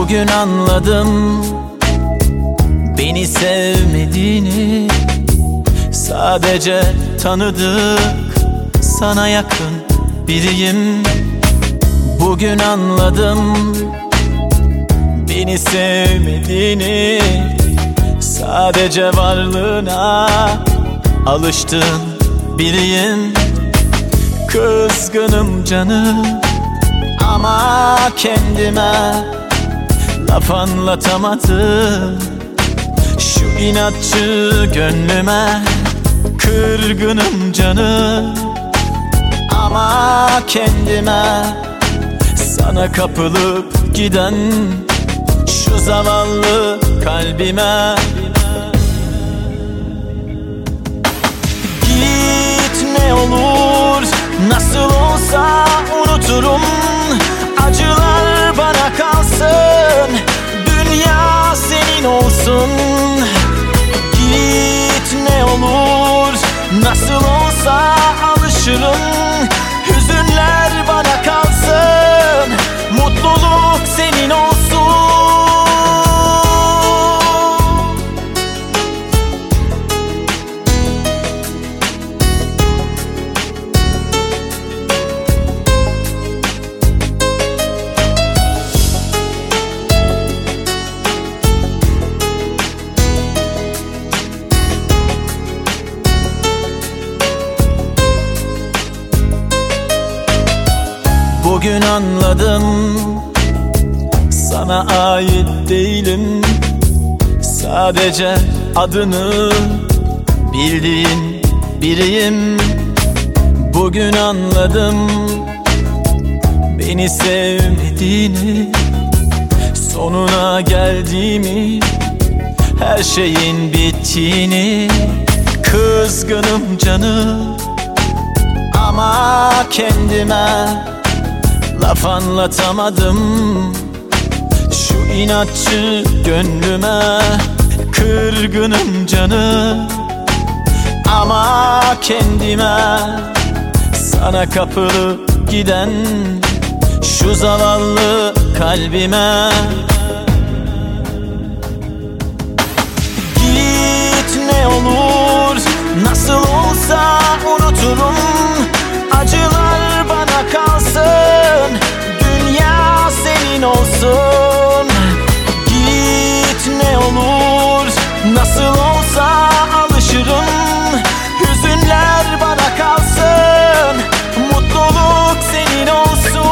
Bugün anladım beni sevmediğini. Sadece tanıdık, sana yakın biriyim. Bugün anladım beni sevmediğini. Sadece varlığına alıştığın biriyim. Kızgınım canım ama kendime laf anlatamadım. Şu inatçı gönlüme kırgınım canım ama kendime. Sana kapılıp giden şu zavallı kalbime. Git ne olur, nasıl olsa unuturum. Acılar bana kalsın, dünya senin olsun. Git ne olur, nasıl olsa alışırım. Hüzünler bana kalsın, mutluluk senin olsun. Bugün anladım sana ait değilim. Sadece adını bildiğin biriyim. Bugün anladım beni sevmediğini, sonuna geldiğimi, her şeyin bittiğini. Kızgınım canım ama kendime laf anlatamadım. Şu inatçı gönlüme kırgınım canım ama kendime. Sana kapılıp giden şu zavallı kalbime. Git ne olur, nasıl olsa unuturum. Acılar bana kalsın, dünya senin olsun. Git ne olur, nasıl olsa alışırım. Hüzünler bana kalsın, mutluluk senin olsun.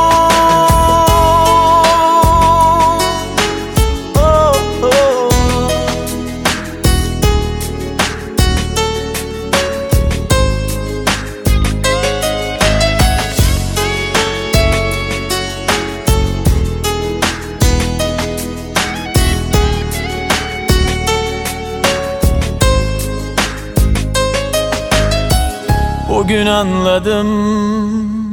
Oh, oh. Bugün anladım